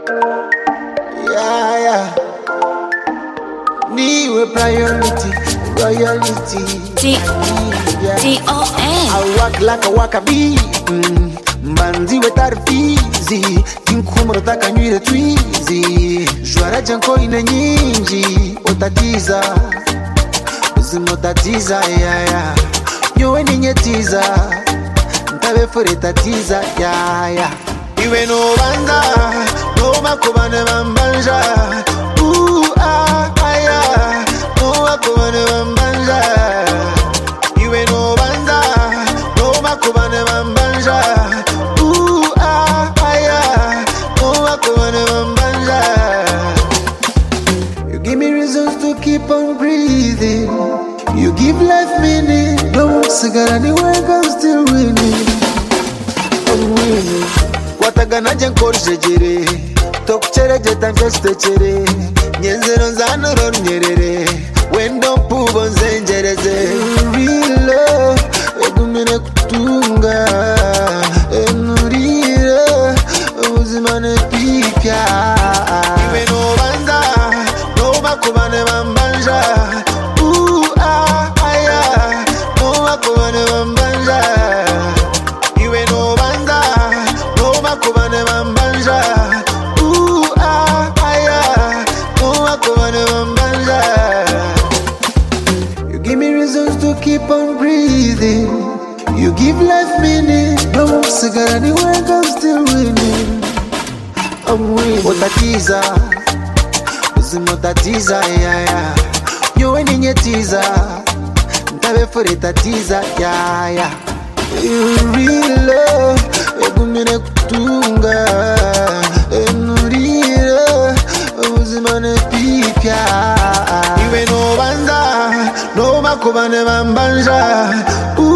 Yeah, yeah. Niwe priority, royalty. D-O-N. I walk like a wakabi. Manzi we tarfizi. Tinkumro taka nywele twizi. Jwara janko ine nyingi. Otatiza. Uzimo tatiza, yeah, yeah. Nyowe ninyetiza. Ntabe fure tatiza, yeah, yeah. Iwe no banda. No makubane mambanja. No makubane mambanja. Iwe no banda. No makubane mambanja. No makubane mambanja. You give me reasons to keep on breathing. You give life meaning. No cigar anywhere, I'm still winning. I'm winning. Watagana jankor jejere. Tokchere jetanke stechere. Nyenzero zanoro nyerere. Wendo pubo nzenjereze. Real love. Egumine kutunga. Enurire. Uzimane pipya. Iwe no banda. No makubane mambanja. No makubane mambanja. Iwe no banda. No makubane mambanja. No makubane mambanja. You give me reasons to keep on breathing. You give life meaning. No cigar anywhere, I'm still winning. I'm winning. Otatiza. Uzimotatiza, yeah, yeah. Nyowe ninyetiza. Ntabe fure tatiza, yeah, yeah. You real love. Egumine kutunga. Enurire. Uzimane pipya. Iwe no banda. No makubane mambanja.